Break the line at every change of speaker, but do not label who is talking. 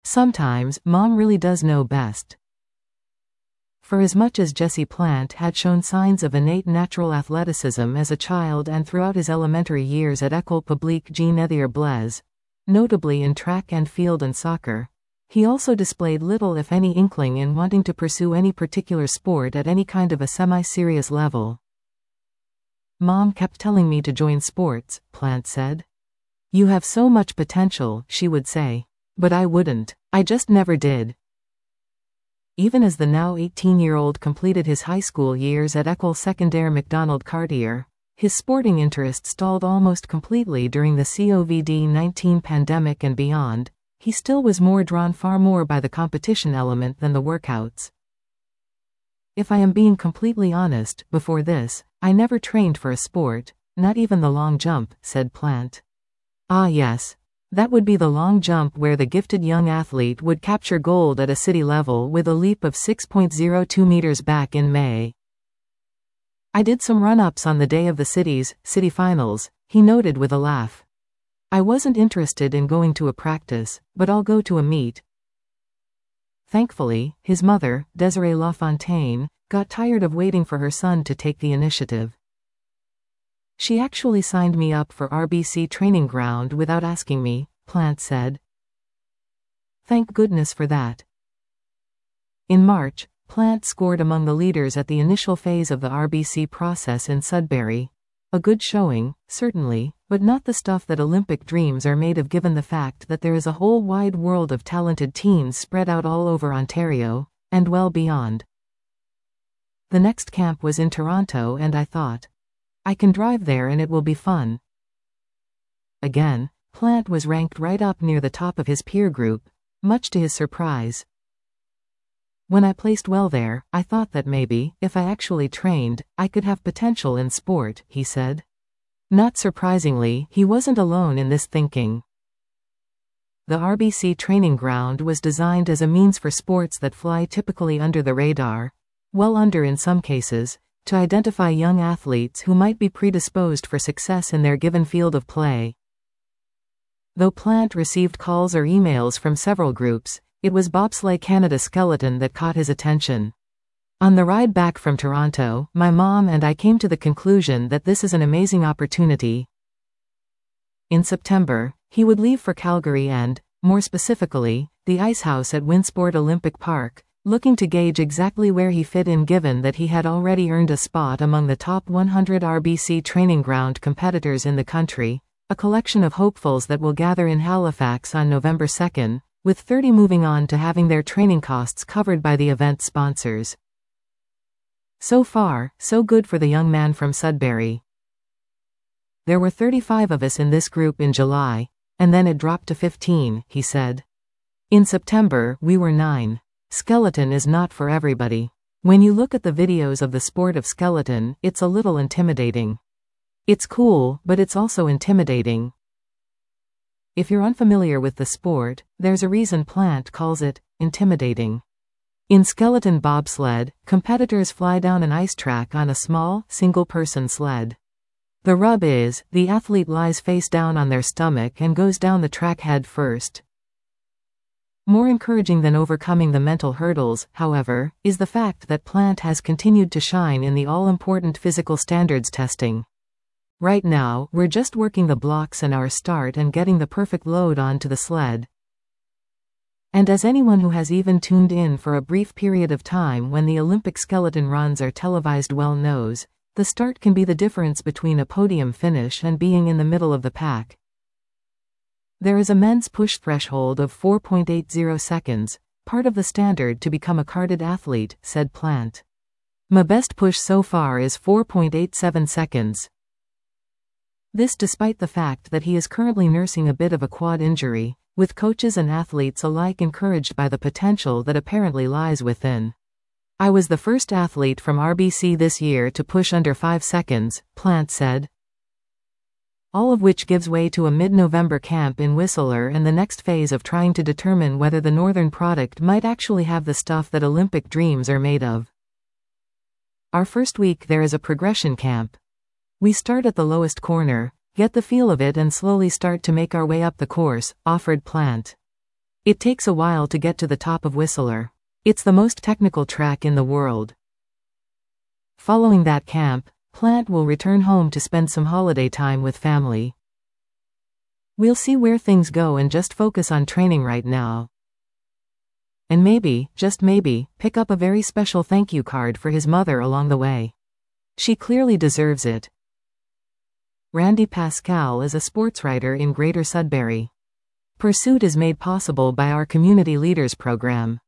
Sometimes, Mom really does know best. For as much as Jesse Plant had shown signs of innate natural athleticism as a child and throughout his elementary years at École Publique Jean-Ethier Blaise, notably in track and field and soccer, he also displayed little if any inkling in wanting to pursue any particular sport at any kind of a semi-serious level. Mom kept telling me to join sports, Plant said. You have so much potential, she would say. But I wouldn't. I just never did. Even as the now 18-year-old completed his high school years at École Secondaire Macdonald Cartier, his sporting interest stalled almost completely during the COVID-19 pandemic and beyond. He still was far more by the competition element than the workouts. If I am being completely honest, before this, I never trained for a sport, not even the long jump, said Plant. Ah yes. That would be the long jump where the gifted young athlete would capture gold at a city level with a leap of 6.02 meters back in May. I did some run-ups on the day of the city finals, he noted with a laugh. I wasn't interested in going to a practice, but I'll go to a meet. Thankfully, his mother, Desiree Lafontaine, got tired of waiting for her son to take the initiative. She actually signed me up for RBC Training Ground without asking me, Plant said. Thank goodness for that. In March, Plant scored among the leaders at the initial phase of the RBC process in Sudbury. A good showing, certainly, but not the stuff that Olympic dreams are made of given the fact that there is a whole wide world of talented teens spread out all over Ontario, and well beyond. The next camp was in Toronto and I thought, I can drive there and it will be fun. Again, Plant was ranked right up near the top of his peer group, much to his surprise. When I placed well there, I thought that maybe, if I actually trained, I could have potential in sport, he said. Not surprisingly, he wasn't alone in this thinking. The RBC Training Ground was designed as a means for sports that fly typically under the radar, well under in some cases, to identify young athletes who might be predisposed for success in their given field of play. Though Plant received calls or emails from several groups, it was Bobsleigh Canada Skeleton that caught his attention. On the ride back from Toronto, my mom and I came to the conclusion that this is an amazing opportunity. In September, he would leave for Calgary and, more specifically, the Ice House at Winsport Olympic Park, looking to gauge exactly where he fit in given that he had already earned a spot among the top 100 RBC Training Ground competitors in the country, a collection of hopefuls that will gather in Halifax on November 2nd, with 30 moving on to having their training costs covered by the event sponsors. So far, so good for the young man from Sudbury. There were 35 of us in this group in July, and then it dropped to 15, he said. In September, we were 9. Skeleton is not for everybody. When you look at the videos of the sport of skeleton, it's a little intimidating. It's cool, but it's also intimidating. If you're unfamiliar with the sport, there's a reason Plant calls it intimidating. In skeleton bobsled, competitors fly down an ice track on a small, single-person sled. The rub is, the athlete lies face down on their stomach and goes down the track head first. More encouraging than overcoming the mental hurdles, however, is the fact that Plant has continued to shine in the all-important physical standards testing. Right now, we're just working the blocks and our start and getting the perfect load onto the sled. And as anyone who has even tuned in for a brief period of time when the Olympic skeleton runs are televised well knows, the start can be the difference between a podium finish and being in the middle of the pack. There is a men's push threshold of 4.80 seconds, part of the standard to become a carded athlete, said Plant. My best push so far is 4.87 seconds. This despite the fact that he is currently nursing a bit of a quad injury, with coaches and athletes alike encouraged by the potential that apparently lies within. I was the first athlete from RBC this year to push under 5 seconds, Plant said. All of which gives way to a mid-November camp in Whistler and the next phase of trying to determine whether the northern product might actually have the stuff that Olympic dreams are made of. Our first week there is a progression camp. We start at the lowest corner, get the feel of it and slowly start to make our way up the course, offered Plant. It takes a while to get to the top of Whistler. It's the most technical track in the world. Following that camp, Plant will return home to spend some holiday time with family. We'll see where things go and just focus on training right now. And maybe, just maybe, pick up a very special thank you card for his mother along the way. She clearly deserves it. Randy Pascal is a sports writer in Greater Sudbury. Pursuit is made possible by our Community Leaders program.